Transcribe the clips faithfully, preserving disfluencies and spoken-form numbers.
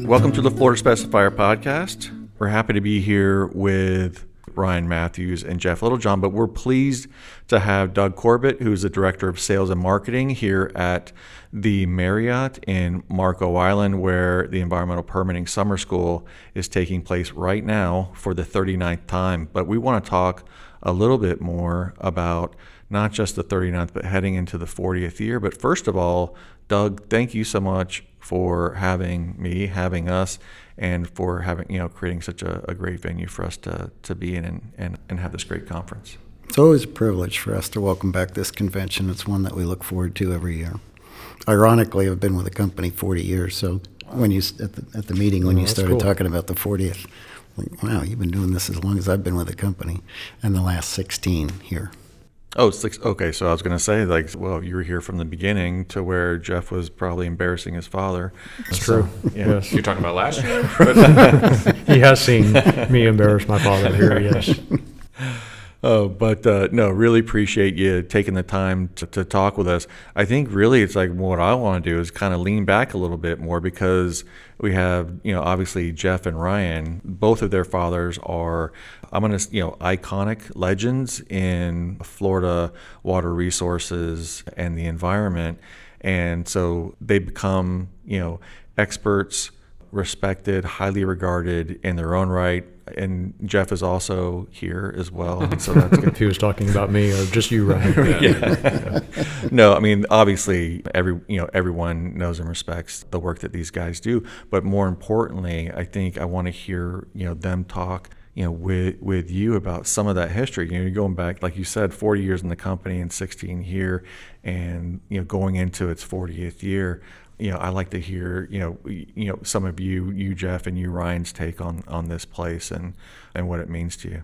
Welcome to the Florida Specifier Podcast. We're happy to be here with Ryan Matthews and Jeff Littlejohn, but we're pleased to have Doug Corbett, who's the Director of Sales and Marketing here at the Marriott in Marco Island, where the Environmental Permitting Summer School is taking place right now for the thirty-ninth time. But we want to talk a little bit more about not just the thirty-ninth, but heading into the fortieth year. But first of all, Doug, thank you so much for having me, having us, and for having, you know, creating such a, a great venue for us to, to be in and, and, and have this great conference. It's always a privilege for us to welcome back this convention. It's one that we look forward to every year. Ironically, I've been with the company forty years, so when you at the, at the meeting when oh, you started cool. talking about the fortieth, like, wow, you've been doing this as long as I've been with the company, and the last sixteen here. Oh, six. Okay, so I was going to say, like, well, you were here from the beginning to where Jeff was probably embarrassing his father. That's so, true. Yeah. Yes. You're talking about last year? He has seen me embarrass my father here, yes. Oh, but uh, no, really appreciate you taking the time to, to talk with us. I think really it's like what I want to do is kind of lean back a little bit more, because we have, you know, obviously Jeff and Ryan, both of their fathers are, I'm going to, you know, iconic legends in Florida water resources and the environment. And so they become, you know, experts, respected, highly regarded in their own right. And Jeff is also here as well, and so that's good. If he was talking about me or just you, Ryan. yeah. yeah. No, I mean, obviously, every you know everyone knows and respects the work that these guys do, but more importantly, I think I want to hear you know them talk you know with with you about some of that history. You know, you're going back, like you said, forty years in the company and sixteen here, and you know going into its fortieth year. You know, I like to hear, you know, you know, some of you, you Jeff, and you Ryan's take on, on this place and, and what it means to you.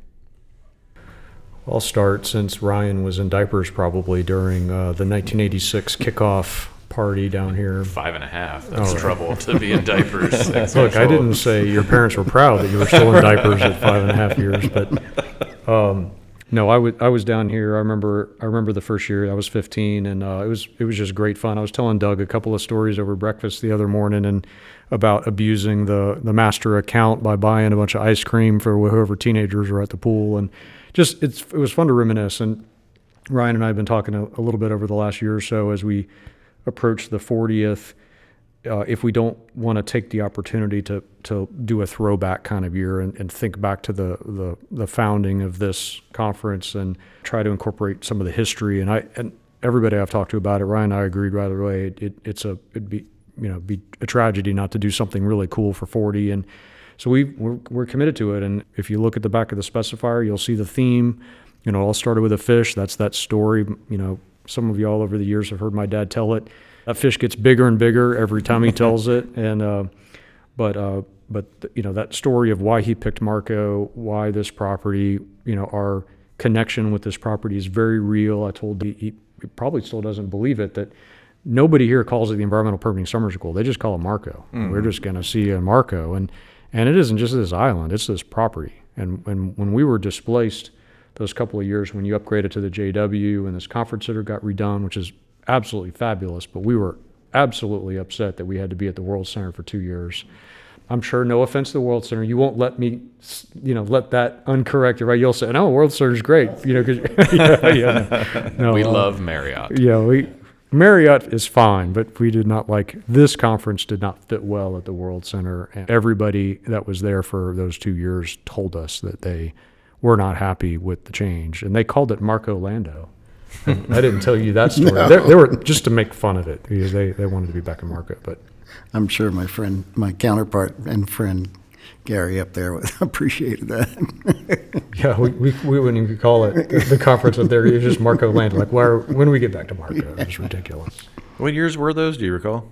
I'll start, since Ryan was in diapers probably during uh, the nineteen eighty-six kickoff party down here. Five and a half. That's oh, right. trouble to be in diapers. Look, I didn't say your parents were proud that you were still in diapers at five and a half years, but um, no, I was I was down here. I remember I remember the first year. I was fifteen, and uh, it was it was just great fun. I was telling Doug a couple of stories over breakfast the other morning, and about abusing the the master account by buying a bunch of ice cream for whoever teenagers were at the pool, and just it's it was fun to reminisce. And Ryan and I have been talking a, a little bit over the last year or so as we approach the fortieth. Uh, if we don't want to take the opportunity to to do a throwback kind of year and, and think back to the, the the founding of this conference and try to incorporate some of the history, and I and everybody I've talked to about it, Ryan and I agreed right away. It, it it's a it'd be you know be a tragedy not to do something really cool for forty, and so we we're, we're committed to it. And if you look at the back of the specifier, you'll see the theme. You know, it all started with a fish. That's that story. You know, some of you all over the years have heard my dad tell it. That fish gets bigger and bigger every time he tells it, and uh, but uh, but you know that story of why he picked Marco, why this property, you know, our connection with this property is very real. I told he, he probably still doesn't believe it, that nobody here calls it the Environmental Permitting Summer School. They just call it Marco. Mm-hmm. We're just going to see a Marco, and and it isn't just this island; it's this property. And and when we were displaced those couple of years, when you upgraded to the J W and this conference center got redone, which is absolutely fabulous, but we were absolutely upset that we had to be at the World Center for two years. I'm sure, no offense to the World Center, you won't let me, you know, let that uncorrected, right? You'll say, no, World Center's great, you know, because yeah, yeah, no, we uh, love Marriott. Yeah, we Marriott is fine, but we did not like, this conference did not fit well at the World Center, and everybody that was there for those two years told us that they were not happy with the change, and they called it Marco Lando. I didn't tell you that story. No. They, they were just to make fun of it, because they, they wanted to be back in Marco. But I'm sure my friend, my counterpart and friend Gary up there appreciated that. Yeah, we, we we wouldn't even call it the conference up there. It was just Marco Land. Like, why are, when do we get back to Marco? It was ridiculous. What years were those? Do you recall?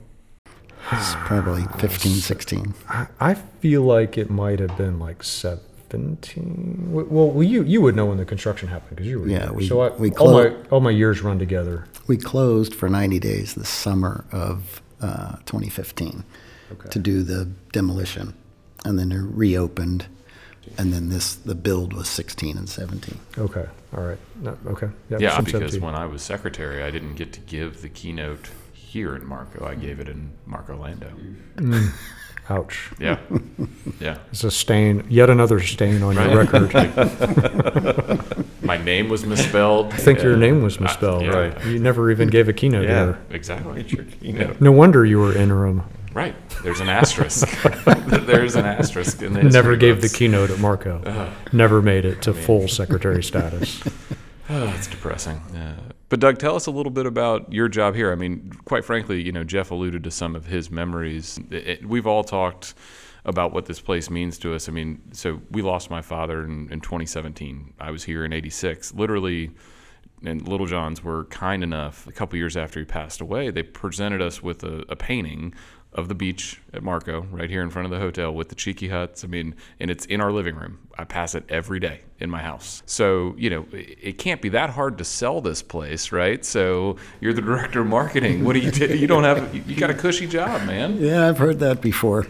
It's probably fifteen, sixteen. I, I feel like it might have been like seven. seventeen Well, well, you you would know when the construction happened because you were yeah. there. We, so I, we clo- all my all my years run together. We closed for ninety days the summer of uh, twenty fifteen okay. to do the demolition, and then it reopened, and then this the build was sixteen and seventeen. Okay, all right, no, okay, yeah. Yeah, because seventeen when I was secretary, I didn't get to give the keynote here in Marco. I gave it in Marco Lando. Mm. Ouch. Yeah. Yeah. It's a stain, yet another stain on your Right. record. My name was misspelled. I think your name was misspelled. yeah. Right. You never even gave a keynote Yeah. here. Exactly. You know, No wonder you were interim. Right. There's an asterisk. There's an asterisk in the Never history gave the books. keynote at Marco. Uh, Never made it to full secretary status. Oh, it's depressing. Yeah. But Doug, tell us a little bit about your job here. I mean, quite frankly, you know, Jeff alluded to some of his memories. It, it, we've all talked about what this place means to us. I mean, so we lost my father in, in twenty seventeen. I was here in eighty-six. Literally, and Little Johns were kind enough, a couple years after he passed away, they presented us with a, a painting of the beach at Marco, right here in front of the hotel with the cheeky huts. I mean, and it's in our living room. I pass it every day in my house. So, you know, it, it can't be that hard to sell this place, right? So you're the director of marketing. What do you do? You don't have, you got a cushy job, man. Yeah, I've heard that before.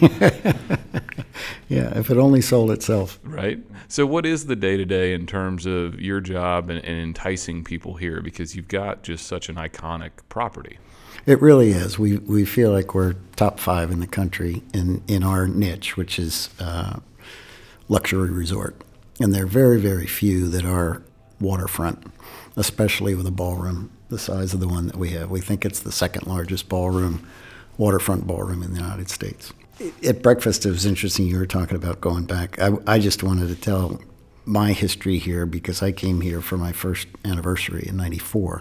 Yeah, if it only sold itself. Right. So what is the day-to-day in terms of your job and, and enticing people here? Because you've got just such an iconic property. It really is. We we feel like we're top five in the country in, in our niche, which is uh, luxury resort. And there are very, very few that are waterfront, especially with a ballroom the size of the one that we have. We think it's the second largest ballroom, waterfront ballroom in the United States. At breakfast, it was interesting you were talking about going back. I, I just wanted to tell my history here because I came here for my first anniversary in ninety-four.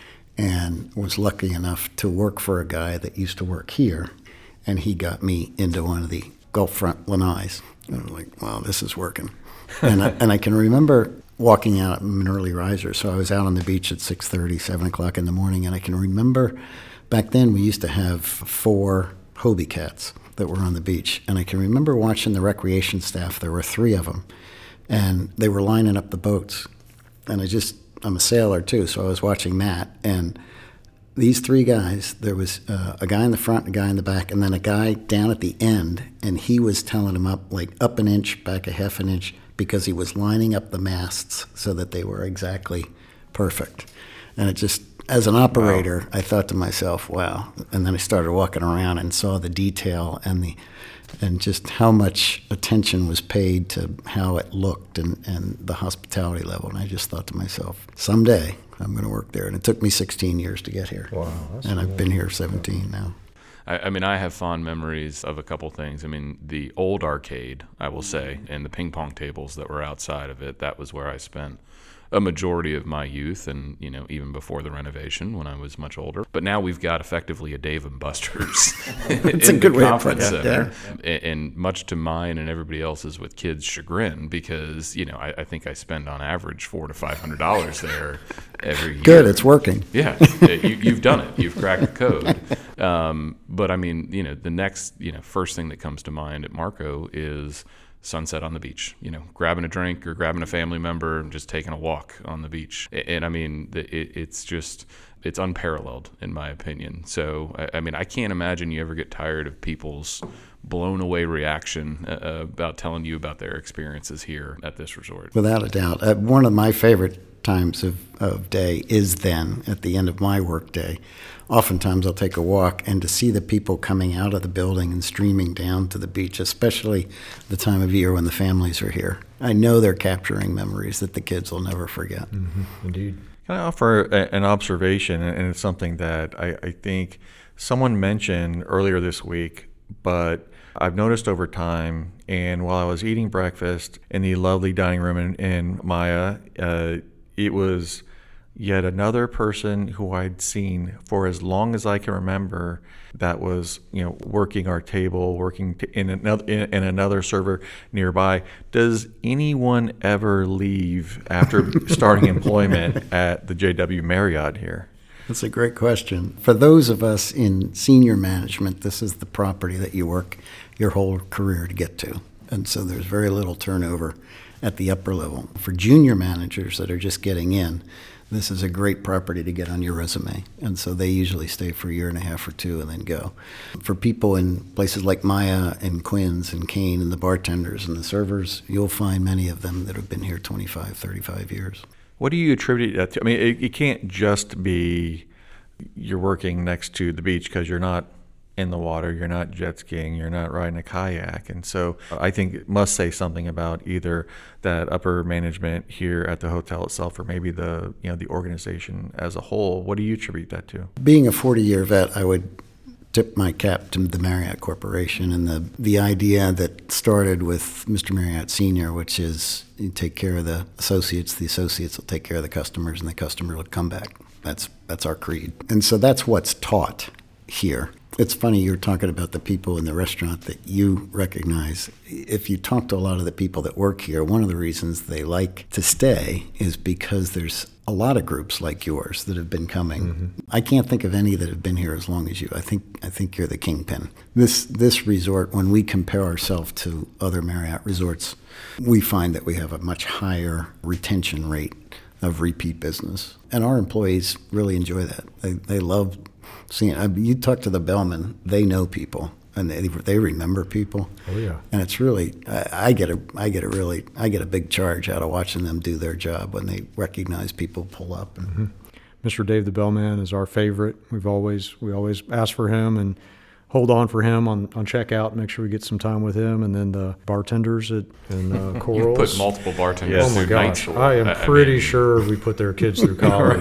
And was lucky enough to work for a guy that used to work here, and he got me into one of the Gulfront lanais. And I'm like, wow, this is working. And I, and I can remember walking out. I'm an early riser, so I was out on the beach at six thirty, seven o'clock in the morning, and I can remember back then we used to have four Hobie cats that were on the beach, and I can remember watching the recreation staff. There were three of them, and they were lining up the boats, and I just I'm a sailor too, so I was watching Matt, and these three guys, there was uh, a guy in the front, a guy in the back, and then a guy down at the end, and he was telling them up like up an inch, back a half an inch, because he was lining up the masts so that they were exactly perfect. And it just, as an operator, wow. I thought to myself, wow. And then I started walking around and saw the detail and the and just how much attention was paid to how it looked and, and the hospitality level. And I just thought to myself, someday I'm going to work there. And it took me sixteen years to get here. Wow. That's and cool. I've been here seventeen now. I, I mean, I have fond memories of a couple things. I mean, the old arcade, I will say, and the ping pong tables that were outside of it, that was where I spent a majority of my youth and, you know, even before the renovation when I was much older. But now we've got effectively a Dave and Buster's It's in a good the way to conference put it, center. And, and much to mine and everybody else's with kids' chagrin, because, you know, I, I think I spend on average four to five hundred dollars there every year. Good, it's working. Yeah, you, you've done it. You've cracked the code. Um, but I mean, you know, the next, you know, first thing that comes to mind at Marco is sunset on the beach, you know, grabbing a drink or grabbing a family member and just taking a walk on the beach. And I mean, it, it's just, it's unparalleled in my opinion. So, I, I mean, I can't imagine you ever get tired of people's blown away reaction uh, about telling you about their experiences here at this resort. Without a doubt. Uh, one of my favorite times of, of day is then at the end of my work day. Oftentimes I'll take a walk, and to see the people coming out of the building and streaming down to the beach, especially the time of year when the families are here. I know they're capturing memories that the kids will never forget. Mm-hmm. Indeed. Can I offer a, an observation, and it's something that I, I think someone mentioned earlier this week, but I've noticed over time, and while I was eating breakfast in the lovely dining room in, in Maya, uh, it was yet another person who I'd seen for as long as I can remember that was, you know, working our table, working t- in another in, in another server nearby. Does anyone ever leave after starting employment at the J W Marriott here? That's a great question. For those of us in senior management, this is the property that you work your whole career to get to. And so there's very little turnover at the upper level. For junior managers that are just getting in, this is a great property to get on your resume. And so they usually stay for a year and a half or two and then go. For people in places like Maya and Quinn's and Kane and the bartenders and the servers, you'll find many of them that have been here twenty-five, thirty-five years. What do you attribute that to? I mean, it, it can't just be you're working next to the beach, because you're not in the water, you're not jet skiing, you're not riding a kayak. And so I think it must say something about either that upper management here at the hotel itself, or maybe the, you know, the organization as a whole. What do you attribute that to? Being a forty-year vet, I would tip my cap to the Marriott Corporation and the, the idea that started with Mister Marriott Senior, which is you take care of the associates, the associates will take care of the customers, and the customer will come back. That's that's our creed. And so that's what's taught here. It's funny, you're talking about the people in the restaurant that you recognize. If you talk to a lot of the people that work here, one of the reasons they like to stay is because there's a lot of groups like yours that have been coming. Mm-hmm. I can't think of any that have been here as long as you. I think I think you're the kingpin. This this resort, when we compare ourselves to other Marriott resorts, we find that we have a much higher retention rate of repeat business. And our employees really enjoy that. They they love seeing, I mean, you talk to the bellmen, they know people and they they remember people. Oh yeah. And it's really, I, I get a I get a really I get a big charge out of watching them do their job when they recognize people pull up. And, mm-hmm. Mister Dave the Bellman is our favorite. We've always we always ask for him and hold on for him on, on checkout, make sure we get some time with him. And then the bartenders at in uh, Corals. You've put multiple bartenders yes. Oh my through night gosh, school. I am I pretty mean, sure we put their kids through college.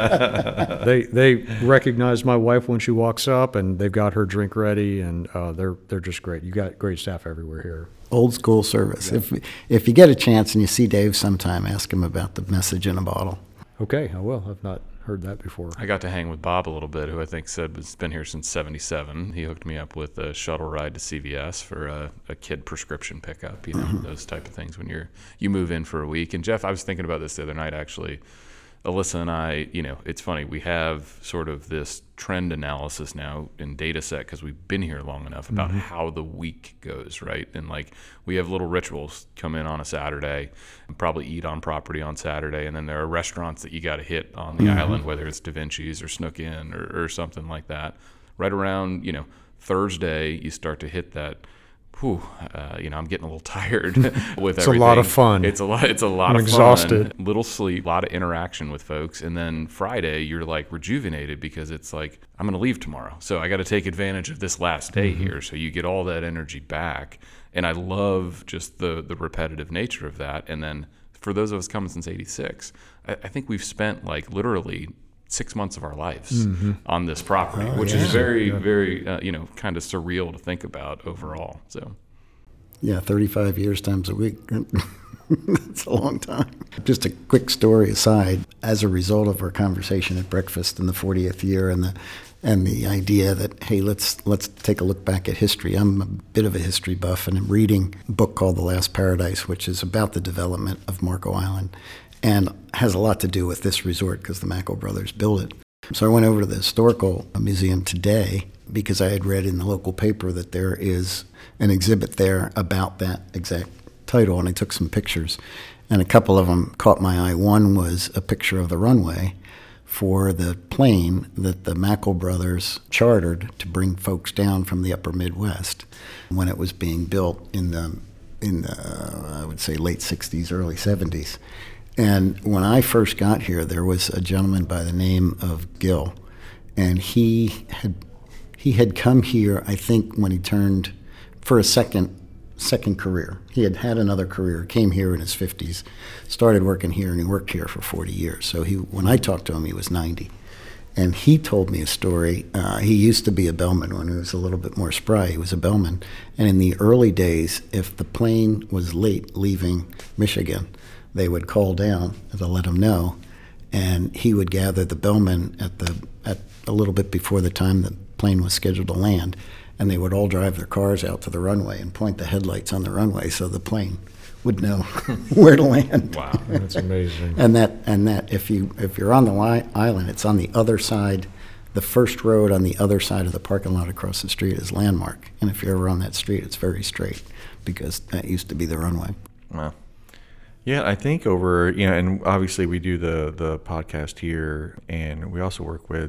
they they recognize my wife when she walks up, and they've got her drink ready, and uh, they're they're just great. You got great staff everywhere here. Old school service. Yeah. If if you get a chance and you see Dave sometime, ask him about the message in a bottle. Okay, I will. I've not heard that before. I got to hang with Bob a little bit, who I think said has been here since seventy-seven. He hooked me up with a shuttle ride to C V S for a, a kid prescription pickup, you know, mm-hmm. those type of things when you're you move in for a week. And Jeff, I was thinking about this the other night, actually. Alyssa and I, you know, it's funny, we have sort of this trend analysis now in data set because we've been here long enough about mm-hmm. how the week goes, right? And like we have little rituals, come in on a Saturday and probably eat on property on Saturday. And then there are restaurants that you got to hit on the mm-hmm. island, whether it's Da Vinci's or Snook Inn or, or something like that. Right around, you know, Thursday, you start to hit that. Whew, uh, you know, I'm getting a little tired with it's everything. It's a lot of fun. It's a lot. It's a lot I'm of exhausted. fun. Little sleep, a lot of interaction with folks, and then Friday you're like rejuvenated because it's like I'm going to leave tomorrow, so I got to take advantage of this last day mm-hmm. here. So you get all that energy back, and I love just the the repetitive nature of that. And then for those of us coming since eighty-six, I, I think we've spent like literally six months of our lives mm-hmm. on this property, oh, which yeah. is very, yeah. very, uh, you know, kind of surreal to think about overall. So, yeah, thirty-five years times a week. That's a long time. Just a quick story aside, as a result of our conversation at breakfast in the fortieth year and the and the idea that, hey, let's let's take a look back at history. I'm a bit of a history buff, and I'm reading a book called The Last Paradise, which is about the development of Marco Island, and has a lot to do with this resort because the Mackel brothers built it. So I went over to the Historical Museum today because I had read in the local paper that there is an exhibit there about that exact title, and I took some pictures, and a couple of them caught my eye. One was a picture of the runway for the plane that the Mackel brothers chartered to bring folks down from the upper Midwest when it was being built in the, in the I would say, late sixties, early seventies. And when I first got here, there was a gentleman by the name of Gill, and he had he had come here, I think, when he turned for a second second career. He had had another career, came here in his fifties, started working here, and he worked here for forty years. So he, when I talked to him, he was ninety. And he told me a story. Uh, he used to be a bellman when he was a little bit more spry. He was a bellman. And in the early days, if the plane was late leaving Michigan, they would call down to let him know, and he would gather the bellmen at the at a little bit before the time the plane was scheduled to land, and they would all drive their cars out to the runway and point the headlights on the runway so the plane would know where to land. Wow, that's amazing. And that and that if you if you're on the li- island, it's on the other side. The first road on the other side of the parking lot across the street is Landmark, and if you're ever on that street, it's very straight because that used to be the runway. Wow. Yeah, I think over, you know, and obviously we do the, the podcast here, and we also work with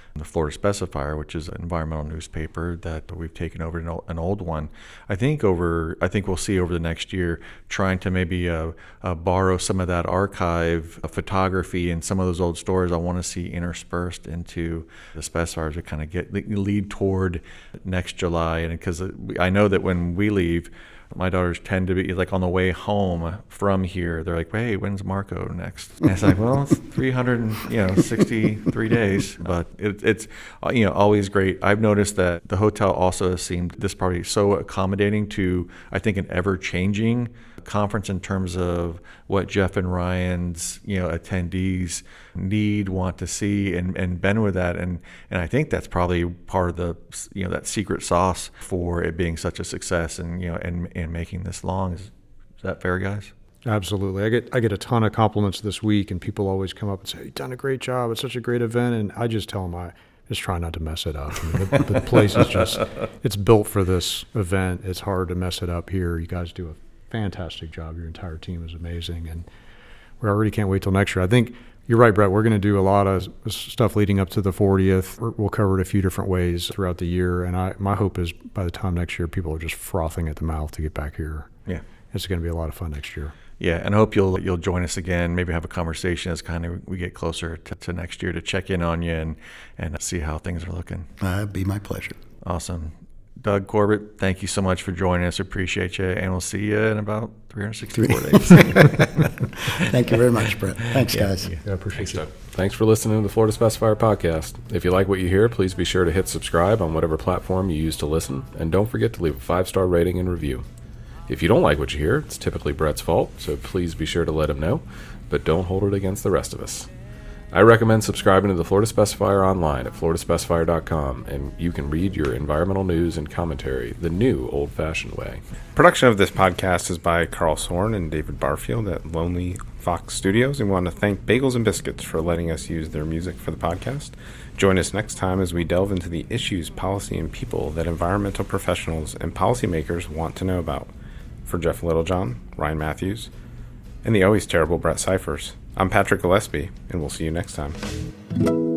the Florida Specifier, which is an environmental newspaper that we've taken over, an old, an old one. I think over, I think we'll see over the next year, trying to maybe uh, uh, borrow some of that archive of photography and some of those old stories I want to see interspersed into the Specifiers to kind of get lead toward next July. And because I know that when we leave, my daughters tend to be like on the way home from here. They're like, "Hey, when's Marco next?" And it's like, "Well, it's three hundred, you know, sixty-three days." But it, it's, you know, always great. I've noticed that the hotel also has seemed this party so accommodating to, I think, an ever-changing conference in terms of what Jeff and Ryan's, you know, attendees need, want to see, and, and been with that. And, and I think that's probably part of the, you know, that secret sauce for it being such a success and, you know, and, and making this long. Is, is that fair, guys? Absolutely. I get I get a ton of compliments this week, and people always come up and say, "You've done a great job. It's such a great event." And I just tell them, I just try not to mess it up. I mean, the, the place is just, it's built for this event. It's hard to mess it up here. You guys do a fantastic job. Your entire team is amazing, and we already can't wait till next year. I think you're right, Brett. We're going to do a lot of stuff leading up to the fortieth. We'll cover it a few different ways throughout the year, and I my hope is by the time next year, people are just frothing at the mouth to get back here. Yeah, it's going to be a lot of fun next year. Yeah, and I hope you'll you'll join us again. Maybe have a conversation as kind of we get closer to, to next year to check in on you and and see how things are looking. Uh, it'd be my pleasure. Awesome. Doug Corbett, thank you so much for joining us. Appreciate you, and we'll see you in about three hundred sixty-four days. Thank you very much, Brett. Thanks, yeah, guys. Yeah, I appreciate Thanks, you. Doug. Thanks for listening to the Florida Specifier podcast. If you like what you hear, please be sure to hit subscribe on whatever platform you use to listen, and don't forget to leave a five-star rating and review. If you don't like what you hear, it's typically Brett's fault, so please be sure to let him know, but don't hold it against the rest of us. I recommend subscribing to the Florida Specifier online at florida specifier dot com, and you can read your environmental news and commentary the new old-fashioned way. Production of this podcast is by Carl Sorn and David Barfield at Lonely Fox Studios, and we want to thank Bagels and Biscuits for letting us use their music for the podcast. Join us next time as we delve into the issues, policy, and people that environmental professionals and policymakers want to know about. For Jeff Littlejohn, Ryan Matthews, and the always terrible Brett Cyphers, I'm Patrick Gillespie, and we'll see you next time.